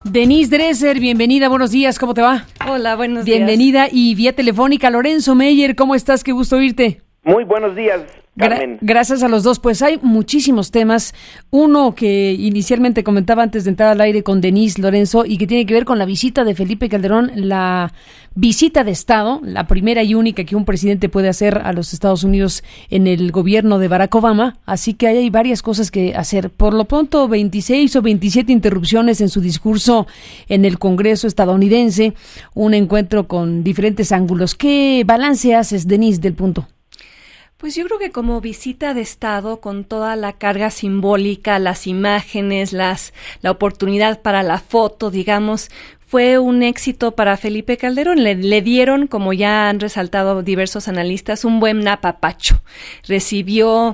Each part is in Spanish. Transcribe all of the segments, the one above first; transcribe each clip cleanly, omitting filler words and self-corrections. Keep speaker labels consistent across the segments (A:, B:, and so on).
A: Denise Dresser, bienvenida, buenos días, ¿cómo te va?
B: Hola, buenos días.
A: Bienvenida y vía telefónica, Lorenzo Meyer, ¿cómo estás? Qué gusto oírte.
C: Muy buenos días, Carmen.
A: Gracias a los dos, pues hay muchísimos temas. Uno que inicialmente comentaba antes de entrar al aire con Denise, Lorenzo, y que tiene que ver con la visita de Felipe Calderón, la visita de Estado, la primera y única que un presidente puede hacer a los Estados Unidos en el gobierno de Barack Obama, así que hay varias cosas que hacer. Por lo pronto, 26 o 27 interrupciones en su discurso en el Congreso estadounidense, un encuentro con diferentes ángulos. ¿Qué balance haces, Denise, del punto?
B: Pues yo creo que como visita de Estado, con toda la carga simbólica, las imágenes, la oportunidad para la foto, digamos, fue un éxito para Felipe Calderón. Le dieron, como ya han resaltado diversos analistas, un buen apapacho. Recibió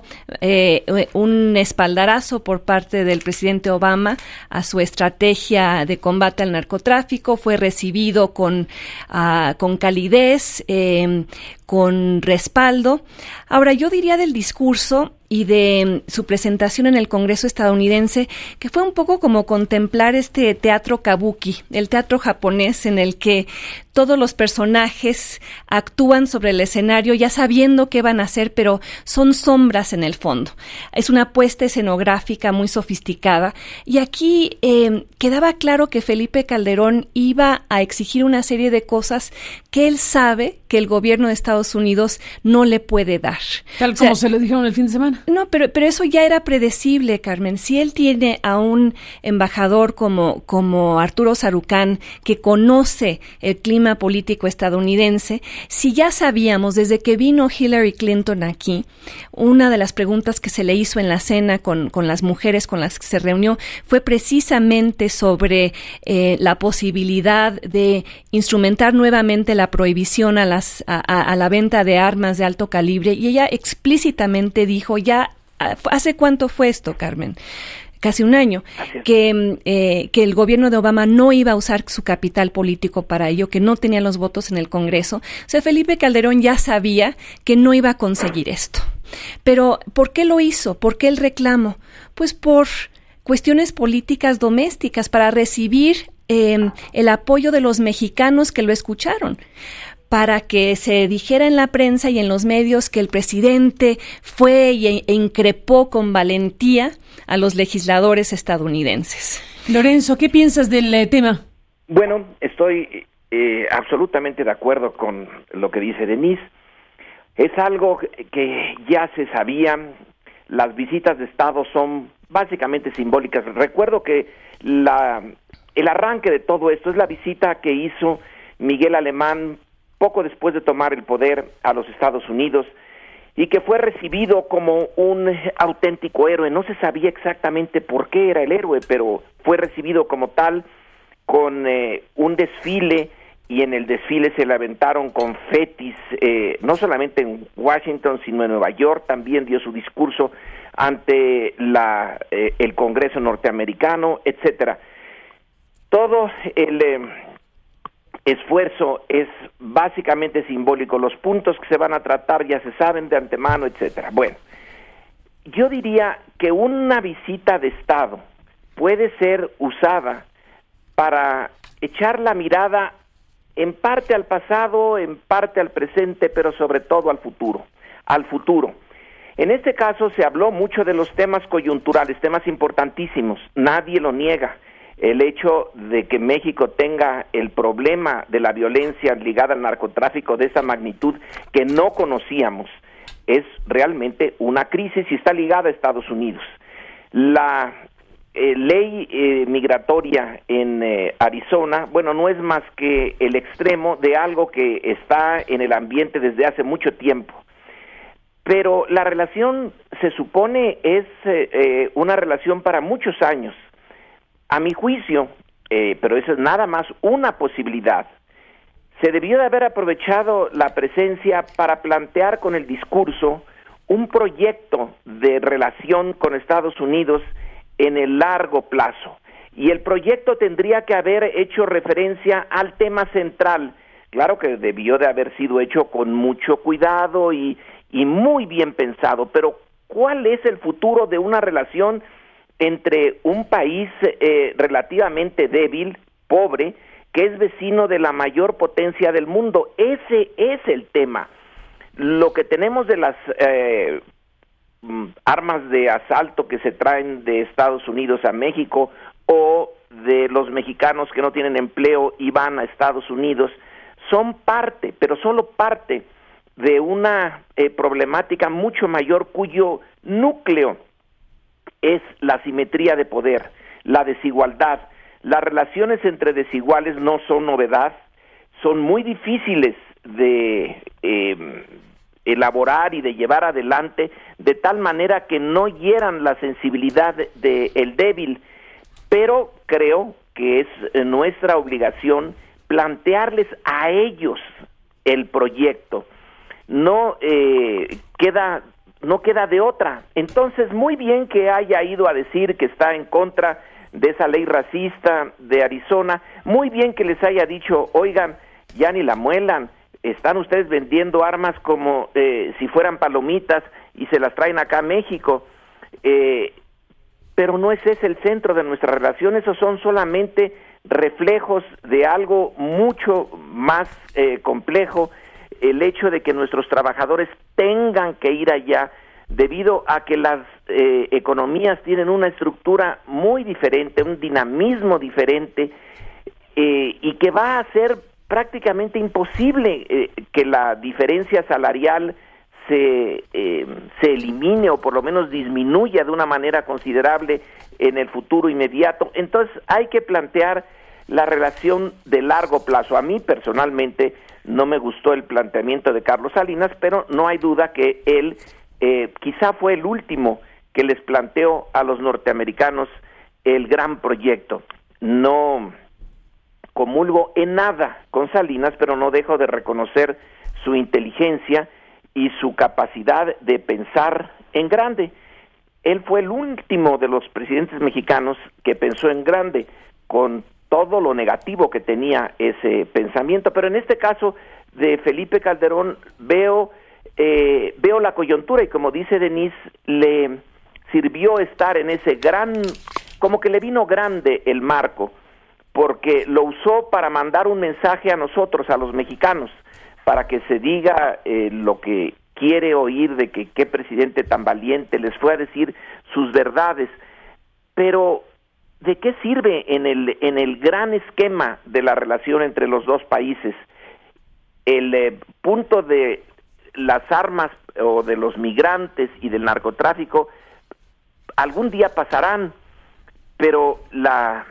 B: un espaldarazo por parte del presidente Obama a su estrategia de combate al narcotráfico. Fue recibido con calidez, con respaldo. Ahora, yo diría del discurso y de su presentación en el Congreso estadounidense, que fue un poco como contemplar este teatro kabuki, el teatro japonés en el que todos los personajes actúan sobre el escenario ya sabiendo qué van a hacer, pero son sombras en el fondo. Es una puesta escenográfica muy sofisticada y aquí quedaba claro que Felipe Calderón iba a exigir una serie de cosas que él sabe que el gobierno de Estados Unidos no le puede dar.
A: Tal como se lo dijeron el fin de semana.
B: No, pero eso ya era predecible, Carmen. Si él tiene a un embajador como Arturo Sarucán, que conoce el clima político estadounidense, si ya sabíamos desde que vino Hillary Clinton aquí, una de las preguntas que se le hizo en la cena con las mujeres con las que se reunió fue precisamente sobre la posibilidad de instrumentar nuevamente la prohibición a la venta de armas de alto calibre, y ella explícitamente dijo, ya, ¿hace cuánto fue esto, Carmen? Casi un año, que el gobierno de Obama no iba a usar su capital político para ello, que no tenía los votos en el Congreso. O sea, Felipe Calderón ya sabía que no iba a conseguir esto. Pero, ¿por qué lo hizo? ¿Por qué el reclamo? Pues por cuestiones políticas domésticas, para recibir el apoyo de los mexicanos que lo escucharon, para que se dijera en la prensa y en los medios que el presidente fue e increpó con valentía a los legisladores estadounidenses.
A: Lorenzo, ¿qué piensas del tema?
C: Bueno, estoy absolutamente de acuerdo con lo que dice Denise. Es algo que ya se sabía. Las visitas de Estado son básicamente simbólicas. Recuerdo que el arranque de todo esto es la visita que hizo Miguel Alemán poco después de tomar el poder a los Estados Unidos, y que fue recibido como un auténtico héroe. No se sabía exactamente por qué era el héroe, pero fue recibido como tal, con un desfile, y en el desfile se le aventaron confetis, no solamente en Washington, sino en Nueva York. También dio su discurso ante el Congreso norteamericano, etcétera. Todo el esfuerzo es básicamente simbólico. Los puntos que se van a tratar ya se saben de antemano, etcétera. Bueno, yo diría que una visita de Estado puede ser usada para echar la mirada en parte al pasado, en parte al presente, pero sobre todo al futuro. En este caso se habló mucho de los temas coyunturales, temas importantísimos, nadie lo niega. El hecho de que México tenga el problema de la violencia ligada al narcotráfico de esa magnitud que no conocíamos es realmente una crisis y está ligada a Estados Unidos. La ley migratoria en Arizona, bueno, no es más que el extremo de algo que está en el ambiente desde hace mucho tiempo. Pero la relación, se supone, es una relación para muchos años. A mi juicio, pero eso es nada más una posibilidad, se debió de haber aprovechado la presencia para plantear con el discurso un proyecto de relación con Estados Unidos en el largo plazo. Y el proyecto tendría que haber hecho referencia al tema central. Claro que debió de haber sido hecho con mucho cuidado y muy bien pensado, pero ¿cuál es el futuro de una relación entre un país relativamente débil, pobre, que es vecino de la mayor potencia del mundo. Ese es el tema. Lo que tenemos de las armas de asalto que se traen de Estados Unidos a México, o de los mexicanos que no tienen empleo y van a Estados Unidos, son parte, pero solo parte de una problemática mucho mayor, cuyo núcleo es la asimetría de poder, la desigualdad. Las relaciones entre desiguales no son novedad, son muy difíciles de elaborar y de llevar adelante, de tal manera que no hieran la sensibilidad del débil, pero creo que es nuestra obligación plantearles a ellos el proyecto. No queda de otra. Entonces, muy bien que haya ido a decir que está en contra de esa ley racista de Arizona, muy bien que les haya dicho, oigan, ya ni la muelan, están ustedes vendiendo armas como si fueran palomitas y se las traen acá a México, pero no es ese el centro de nuestra relación. Esos son solamente reflejos de algo mucho más complejo, el hecho de que nuestros trabajadores tengan que ir allá debido a que las economías tienen una estructura muy diferente, un dinamismo diferente, y que va a ser prácticamente imposible que la diferencia salarial se elimine o por lo menos disminuya de una manera considerable en el futuro inmediato. Entonces hay que plantear la relación de largo plazo. A mí personalmente no me gustó el planteamiento de Carlos Salinas, pero no hay duda que él quizá fue el último que les planteó a los norteamericanos el gran proyecto. No comulgo en nada con Salinas, pero no dejo de reconocer su inteligencia y su capacidad de pensar en grande. Él fue el último de los presidentes mexicanos que pensó en grande, con todo lo negativo que tenía ese pensamiento, pero en este caso de Felipe Calderón veo la coyuntura, y como dice Denise, le sirvió estar en ese como que le vino grande el marco, porque lo usó para mandar un mensaje a nosotros, a los mexicanos, para que se diga lo que quiere oír, de que qué presidente tan valiente, les fue a decir sus verdades. Pero ¿de qué sirve en el gran esquema de la relación entre los dos países? El punto de las armas o de los migrantes y del narcotráfico algún día pasarán, pero la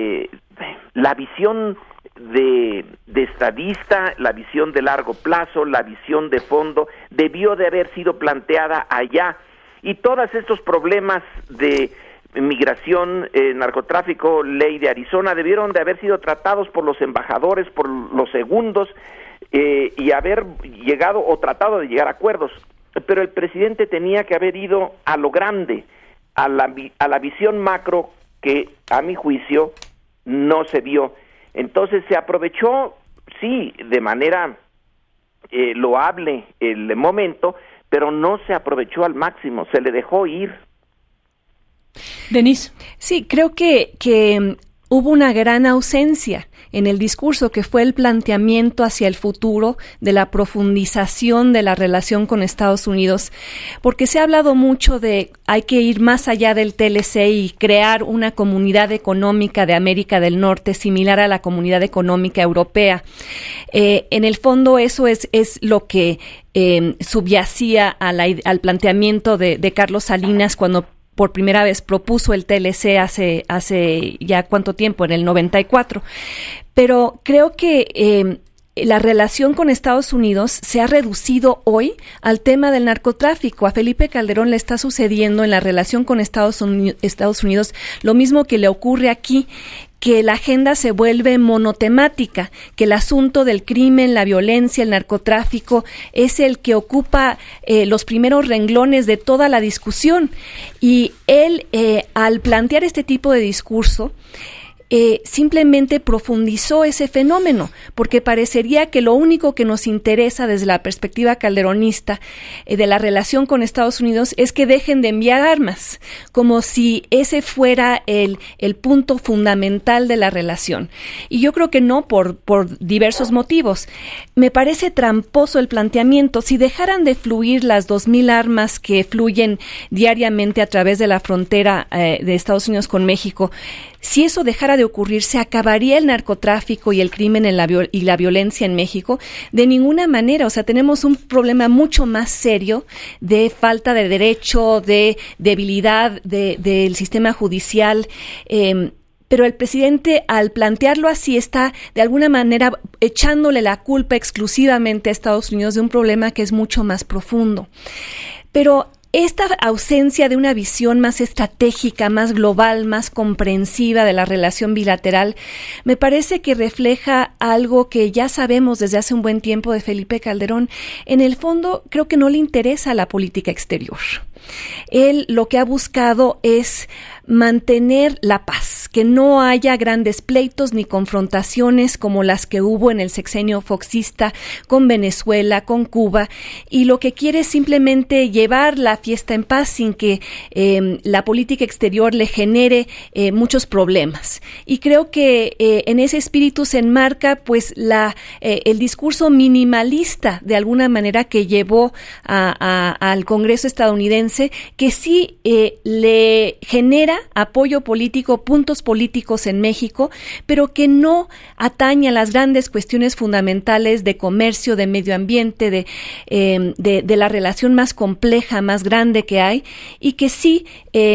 C: visión de estadista, la visión de largo plazo, la visión de fondo, debió de haber sido planteada allá, y todos estos problemas de migración, narcotráfico, ley de Arizona, debieron de haber sido tratados por los embajadores, por los segundos, y haber llegado o tratado de llegar a acuerdos. Pero el presidente tenía que haber ido a lo grande, a la visión macro, que a mi juicio no se vio. Entonces se aprovechó, sí, de manera loable el momento, pero no se aprovechó al máximo, se le dejó ir.
B: Denise. Sí, creo que hubo una gran ausencia en el discurso, que fue el planteamiento hacia el futuro de la profundización de la relación con Estados Unidos, porque se ha hablado mucho de hay que ir más allá del TLC y crear una comunidad económica de América del Norte similar a la comunidad económica europea. En el fondo eso es lo que subyacía al planteamiento de Carlos Salinas cuando por primera vez propuso el TLC hace ya cuánto tiempo, en el 94. Pero creo que la relación con Estados Unidos se ha reducido hoy al tema del narcotráfico. A Felipe Calderón le está sucediendo en la relación con Estados Unidos lo mismo que le ocurre aquí, que la agenda se vuelve monotemática, que el asunto del crimen, la violencia, el narcotráfico es el que ocupa los primeros renglones de toda la discusión. Y él, al plantear este tipo de discurso, simplemente profundizó ese fenómeno, porque parecería que lo único que nos interesa desde la perspectiva calderonista de la relación con Estados Unidos es que dejen de enviar armas, como si ese fuera el punto fundamental de la relación. Y yo creo que no, por diversos motivos. Me parece tramposo el planteamiento. Si dejaran de fluir las 2,000 armas que fluyen diariamente a través de la frontera de Estados Unidos con México, si eso dejara de ocurrir, ¿se acabaría el narcotráfico y el crimen y la violencia en México? De ninguna manera. O sea, tenemos un problema mucho más serio de falta de derecho, de debilidad del sistema judicial. Pero el presidente, al plantearlo así, está de alguna manera echándole la culpa exclusivamente a Estados Unidos de un problema que es mucho más profundo. Pero esta ausencia de una visión más estratégica, más global, más comprensiva de la relación bilateral, me parece que refleja algo que ya sabemos desde hace un buen tiempo de Felipe Calderón. En el fondo, creo que no le interesa la política exterior. Él lo que ha buscado es mantener la paz, que no haya grandes pleitos ni confrontaciones como las que hubo en el sexenio foxista con Venezuela, con Cuba, y lo que quiere es simplemente llevar la fiesta en paz sin que la política exterior le genere muchos problemas. Y creo que en ese espíritu se enmarca pues el discurso minimalista de alguna manera que llevó al Congreso estadounidense, que sí le genera apoyo político, puntos políticos en México, pero que no atañe a las grandes cuestiones fundamentales de comercio, de medio ambiente, de la relación más compleja, más grande que hay, y que sí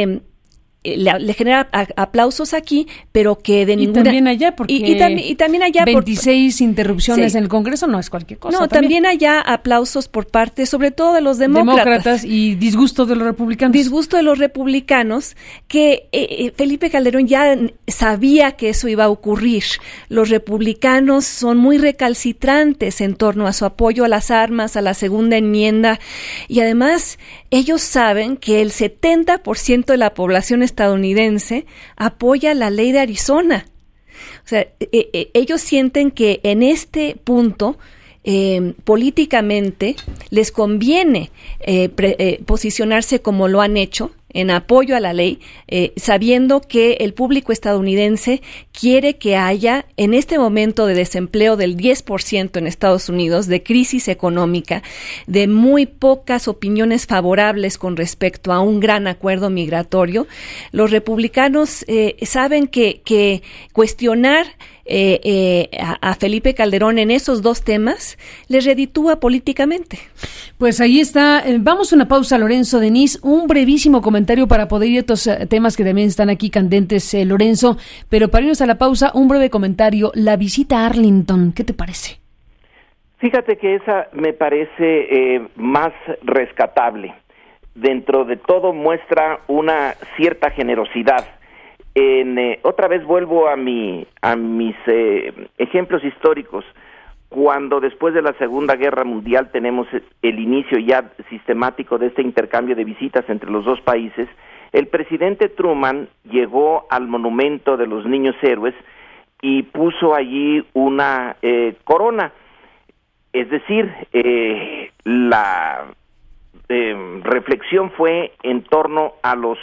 B: le genera aplausos aquí, pero que de ninguna...
A: Y también allá, porque
B: y también allá
A: 26 interrupciones en el Congreso no es cualquier cosa.
B: No, también allá aplausos por parte, sobre todo de los demócratas.
A: Y disgusto de los republicanos.
B: Disgusto de los republicanos, que Felipe Calderón ya sabía que eso iba a ocurrir. Los republicanos son muy recalcitrantes en torno a su apoyo a las armas, a la segunda enmienda, y además ellos saben que el 70% de la población estadounidense apoya la ley de Arizona. O sea, ellos sienten que en este punto políticamente les conviene posicionarse como lo han hecho, en apoyo a la ley, sabiendo que el público estadounidense quiere que haya, en este momento de desempleo del 10% en Estados Unidos, de crisis económica, de muy pocas opiniones favorables con respecto a un gran acuerdo migratorio, los republicanos saben que cuestionar a Felipe Calderón en esos dos temas le reditúa políticamente.
A: Pues ahí está. Vamos a una pausa, Lorenzo, Denise. Un brevísimo comentario para poder ir a otros temas que también están aquí candentes, Lorenzo. Pero para irnos a la pausa, un breve comentario. La visita a Arlington, ¿qué te parece?
C: Fíjate que esa me parece más rescatable. Dentro de todo muestra una cierta generosidad. Otra vez vuelvo a mis ejemplos históricos. Cuando después de la Segunda Guerra Mundial tenemos el inicio ya sistemático de este intercambio de visitas entre los dos países, el presidente Truman llegó al monumento de los niños héroes y puso allí una corona. Es decir, la reflexión fue en torno a los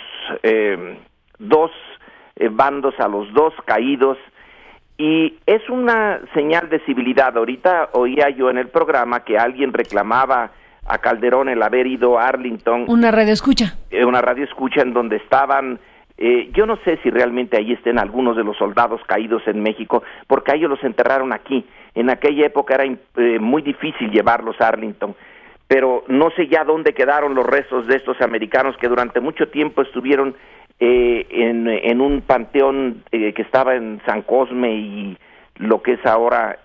C: dos bandos, a los dos caídos, y es una señal de civilidad. Ahorita oía yo en el programa que alguien reclamaba a Calderón el haber ido a Arlington.
A: Una radioescucha.
C: Una radioescucha en donde estaban, yo no sé si realmente ahí estén algunos de los soldados caídos en México, porque a ellos los enterraron aquí. En aquella época era muy difícil llevarlos a Arlington, pero no sé ya dónde quedaron los restos de estos americanos que durante mucho tiempo estuvieron en un panteón que estaba en San Cosme y lo que es ahora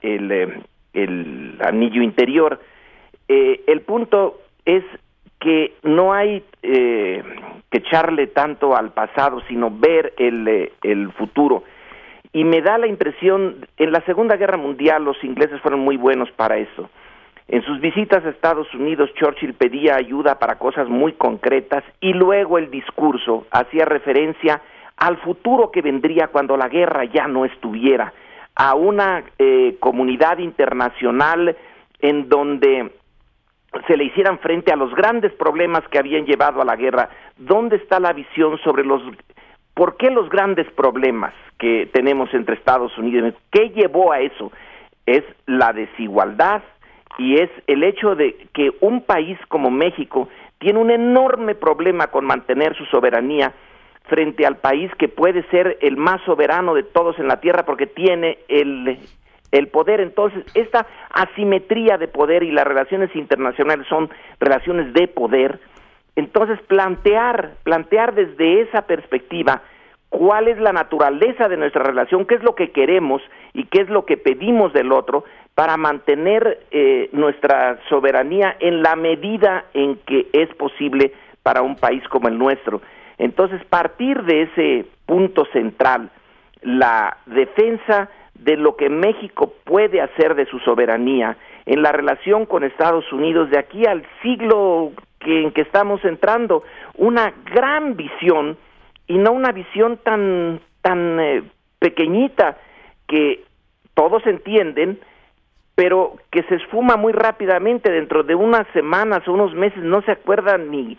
C: el anillo interior. El punto es que no hay que echarle tanto al pasado, sino ver el futuro. Y me da la impresión, en la Segunda Guerra Mundial los ingleses fueron muy buenos para eso. En sus visitas a Estados Unidos, Churchill pedía ayuda para cosas muy concretas y luego el discurso hacía referencia al futuro que vendría cuando la guerra ya no estuviera, a una comunidad internacional en donde se le hicieran frente a los grandes problemas que habían llevado a la guerra. ¿Dónde está la visión sobre por qué los grandes problemas que tenemos entre Estados Unidos y México? ¿Qué llevó a eso? Es la desigualdad y es el hecho de que un país como México tiene un enorme problema con mantener su soberanía frente al país que puede ser el más soberano de todos en la tierra porque tiene el poder. Entonces, esta asimetría de poder y las relaciones internacionales son relaciones de poder. Entonces, plantear desde esa perspectiva cuál es la naturaleza de nuestra relación, qué es lo que queremos y qué es lo que pedimos del otro para mantener nuestra soberanía en la medida en que es posible para un país como el nuestro. Entonces, partir de ese punto central, la defensa de lo que México puede hacer de su soberanía en la relación con Estados Unidos de aquí al siglo en que estamos entrando, una gran visión y no una visión tan pequeñita que todos entienden, pero que se esfuma muy rápidamente. Dentro de unas semanas o unos meses no se acuerdan ni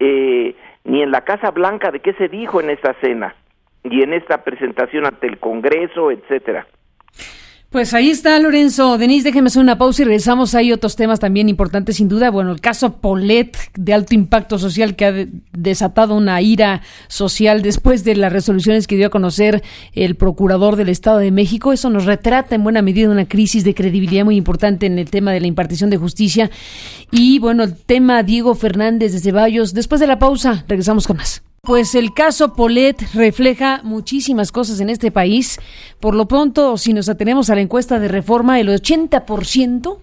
C: en la Casa Blanca de qué se dijo en esta cena y en esta presentación ante el Congreso, etcétera.
A: Pues ahí está, Lorenzo. Denise, déjeme hacer una pausa y regresamos. Hay otros temas también importantes, sin duda. Bueno, el caso Polet, de alto impacto social, que ha desatado una ira social después de las resoluciones que dio a conocer el procurador del Estado de México. Eso nos retrata en buena medida una crisis de credibilidad muy importante en el tema de la impartición de justicia. Y bueno, el tema Diego Fernández de Ceballos. Después de la pausa, regresamos con más. Pues el caso Polet refleja muchísimas cosas en este país. Por lo pronto, si nos atenemos a la encuesta de Reforma, el 80%,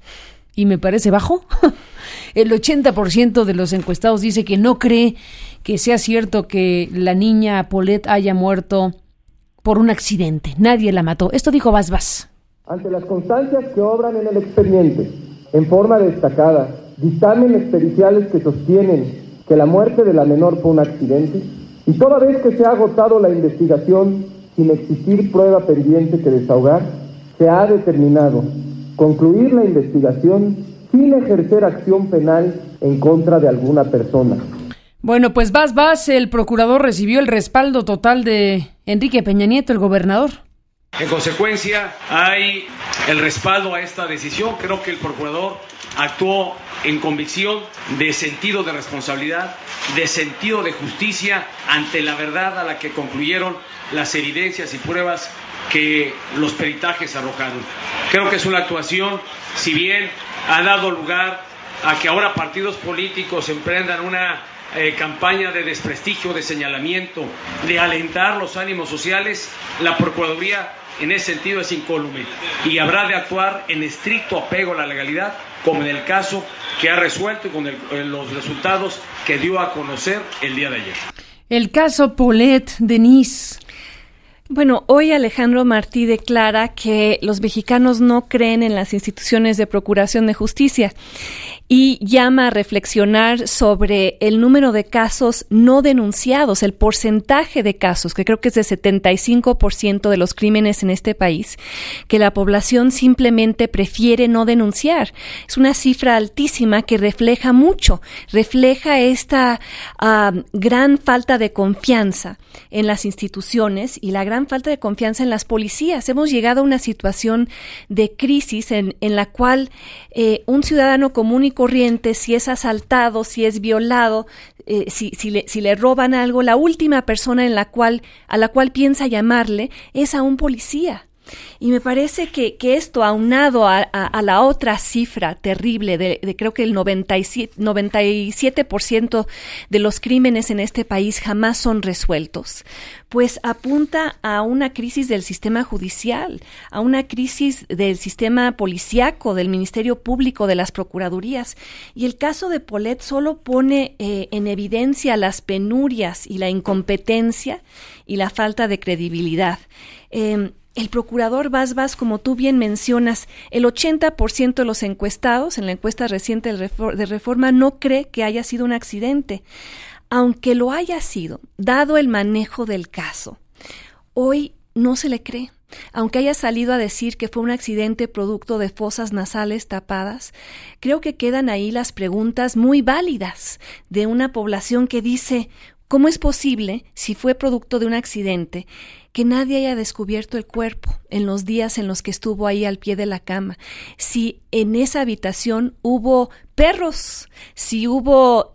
A: y me parece bajo, el 80% de los encuestados dice que no cree que sea cierto que la niña Polet haya muerto por un accidente. Nadie la mató. Esto dijo Bas.
D: Ante las constancias que obran en el expediente, en forma destacada, dictámenes periciales que sostienen que la muerte de la menor fue un accidente, y toda vez que se ha agotado la investigación sin existir prueba pendiente que desahogar, se ha determinado concluir la investigación sin ejercer acción penal en contra de alguna persona.
A: Bueno, pues Bas, el procurador recibió el respaldo total de Enrique Peña Nieto, el gobernador.
E: En consecuencia, hay el respaldo a esta decisión. Creo que el procurador actuó en convicción, de sentido de responsabilidad, de sentido de justicia ante la verdad a la que concluyeron las evidencias y pruebas que los peritajes arrojaron. Creo que es una actuación, si bien ha dado lugar a que ahora partidos políticos emprendan una campaña de desprestigio, de señalamiento, de alentar los ánimos sociales, la Procuraduría en ese sentido es incólume y habrá de actuar en estricto apego a la legalidad, como en el caso que ha resuelto y con los resultados que dio a conocer el día de ayer.
A: El caso Polet, Denise.
B: Bueno, hoy Alejandro Martí declara que los mexicanos no creen en las instituciones de procuración de justicia y llama a reflexionar sobre el número de casos no denunciados, el porcentaje de casos, que creo que es de 75% de los crímenes en este país, que la población simplemente prefiere no denunciar. Es una cifra altísima que refleja mucho, refleja esta gran falta de confianza en las instituciones y la gran falta de confianza en las policías. Hemos llegado a una situación de crisis en la cual un ciudadano común y corriente, si es asaltado, si es violado, si le roban algo, la última persona a la cual piensa llamarle es a un policía. Y me parece que esto, aunado a la otra cifra terrible de creo que el 97% de los crímenes en este país jamás son resueltos, pues apunta a una crisis del sistema judicial, a una crisis del sistema policíaco, del Ministerio Público, de las Procuradurías. Y el caso de Polet solo pone en evidencia las penurias y la incompetencia y la falta de credibilidad. El procurador Bas, como tú bien mencionas, el 80% de los encuestados en la encuesta reciente de Reforma no cree que haya sido un accidente. aunque lo haya sido, dado el manejo del caso, hoy no se le cree. Aunque haya salido a decir que fue un accidente producto de fosas nasales tapadas, creo que quedan ahí las preguntas muy válidas de una población que dice, ¿cómo es posible, si fue producto de un accidente, que nadie haya descubierto el cuerpo en los días en los que estuvo ahí al pie de la cama? Si en esa habitación hubo perros, si hubo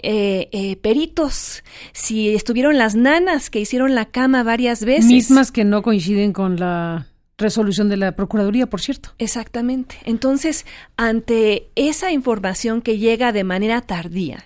B: peritos, si estuvieron las nanas que hicieron la cama varias veces.
A: Mismas que no coinciden con la resolución de la Procuraduría, por cierto.
B: Exactamente. Entonces, ante esa información que llega de manera tardía,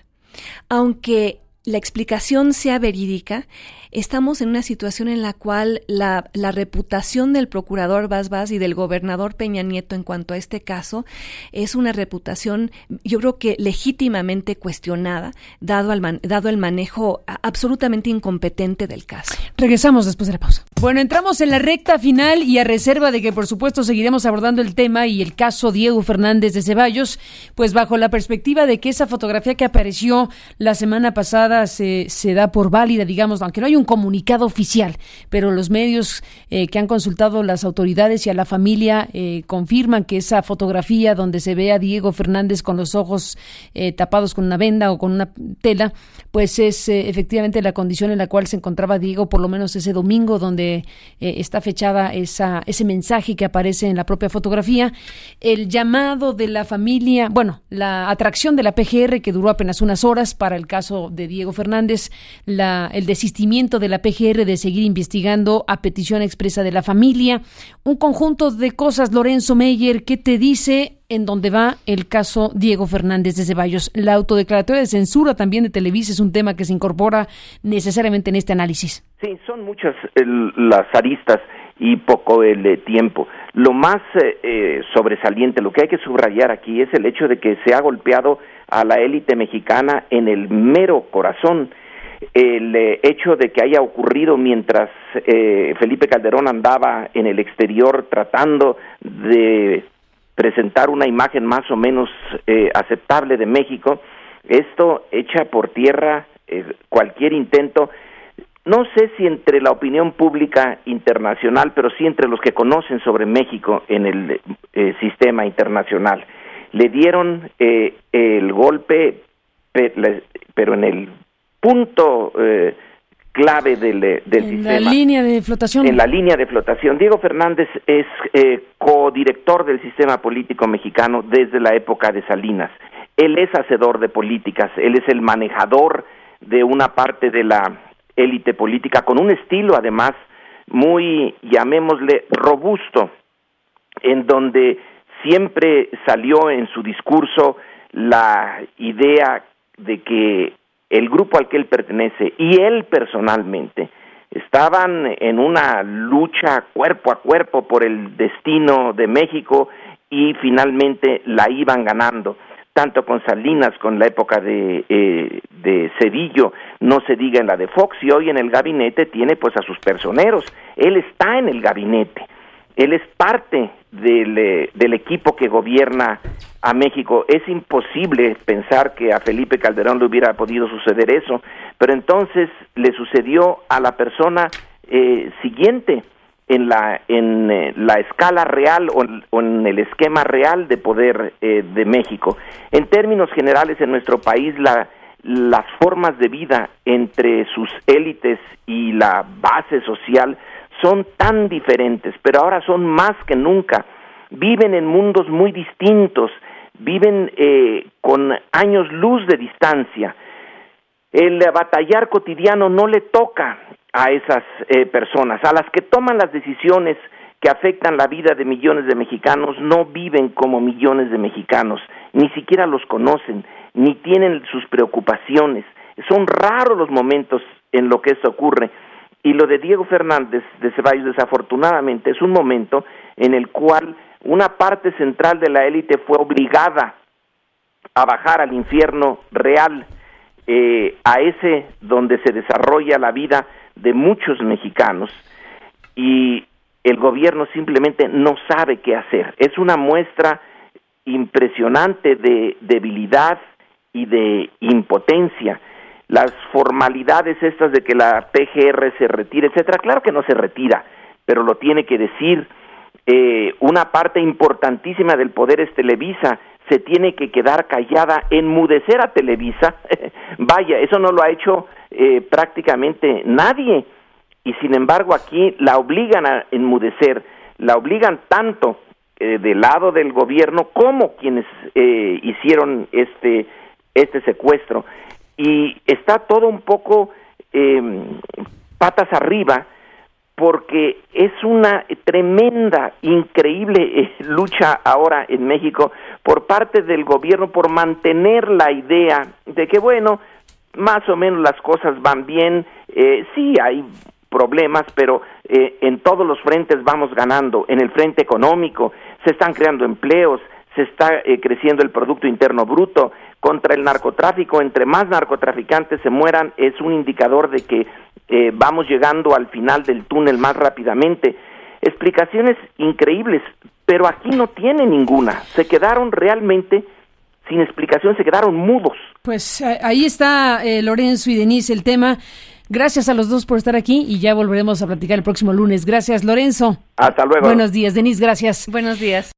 B: aunque la explicación sea verídica, estamos en una situación en la cual la reputación del procurador Bas Bas y del gobernador Peña Nieto en cuanto a este caso es una reputación, yo creo que legítimamente cuestionada, dado el manejo absolutamente incompetente del caso.
A: Regresamos después de la pausa. Bueno, entramos en la recta final y a reserva de que, por supuesto, seguiremos abordando el tema y el caso Diego Fernández de Ceballos, pues bajo la perspectiva de que esa fotografía que apareció la semana pasada se da por válida, digamos, aunque no hay un comunicado oficial, pero los medios que han consultado las autoridades y a la familia confirman que esa fotografía donde se ve a Diego Fernández con los ojos tapados con una venda o con una tela, pues es efectivamente la condición en la cual se encontraba Diego, por lo menos ese domingo, donde está fechada ese mensaje que aparece en la propia fotografía. El llamado de la familia, bueno, la atracción de la PGR, que duró apenas unas horas para el caso de Diego Fernández, el desistimiento de la PGR de seguir investigando a petición expresa de la familia, un conjunto de cosas. Lorenzo Meyer, ¿qué te dice en dónde va el caso Diego Fernández de Ceballos? La autodeclaratoria de censura también de Televisa es un tema que se incorpora necesariamente en este análisis.
C: Sí, son muchas las aristas y poco el tiempo. Lo más sobresaliente, lo que hay que subrayar aquí es el hecho de que se ha golpeado a la élite mexicana en el mero corazón. El hecho de que haya ocurrido mientras Felipe Calderón andaba en el exterior tratando de presentar una imagen más o menos aceptable de México, esto echa por tierra cualquier intento, no sé si entre la opinión pública internacional, pero sí entre los que conocen sobre México en el sistema internacional. Le dieron el golpe, pero en el punto clave del sistema.
A: En la línea de flotación.
C: En la línea de flotación. Diego Fernández es codirector del sistema político mexicano desde la época de Salinas. Él es hacedor de políticas, él es el manejador de una parte de la élite política, con un estilo además muy, llamémosle, robusto, en donde siempre salió en su discurso la idea de que el grupo al que él pertenece y él personalmente estaban en una lucha cuerpo a cuerpo por el destino de México y finalmente la iban ganando, tanto con Salinas, con la época de Cedillo, no se diga en la de Fox, y hoy en el gabinete tiene pues a sus personeros. Él está en el gabinete, él es parte del equipo que gobierna a México. Es imposible pensar que a Felipe Calderón le hubiera podido suceder eso, pero entonces le sucedió a la persona siguiente en la escala real o en el esquema real de poder de México. En términos generales, en nuestro país las formas de vida entre sus élites y la base social son tan diferentes, pero ahora son más que nunca. Viven en mundos muy distintos, viven con años luz de distancia. El batallar cotidiano no le toca a esas personas. A las que toman las decisiones que afectan la vida de millones de mexicanos no viven como millones de mexicanos, ni siquiera los conocen, ni tienen sus preocupaciones. Son raros los momentos en los que esto ocurre. Y lo de Diego Fernández de Ceballos, desafortunadamente, es un momento en el cual una parte central de la élite fue obligada a bajar al infierno real, a ese donde se desarrolla la vida de muchos mexicanos, y el gobierno simplemente no sabe qué hacer. Es una muestra impresionante de debilidad y de impotencia. las formalidades estas de que la PGR se retire, etcétera. Claro que no se retira, pero lo tiene que decir. Una parte importantísima del poder es Televisa, se tiene que quedar callada, enmudecer a Televisa. Vaya, eso no lo ha hecho prácticamente nadie, y sin embargo aquí la obligan a enmudecer, la obligan tanto del lado del gobierno como quienes hicieron este secuestro, y está todo un poco patas arriba, porque es una tremenda, increíble lucha ahora en México por parte del gobierno por mantener la idea de que, bueno, más o menos las cosas van bien, sí hay problemas, pero en todos los frentes vamos ganando. En el frente económico se están creando empleos, se está creciendo el Producto Interno Bruto. Contra el narcotráfico, entre más narcotraficantes se mueran, es un indicador de que vamos llegando al final del túnel más rápidamente. Explicaciones increíbles, pero aquí no tiene ninguna. Se quedaron realmente sin explicación, se quedaron mudos.
A: Pues ahí está, Lorenzo y Denise, el tema. Gracias a los dos por estar aquí y ya volveremos a platicar el próximo lunes. Gracias, Lorenzo.
C: Hasta luego.
A: Buenos días, Denise, gracias.
B: Buenos días.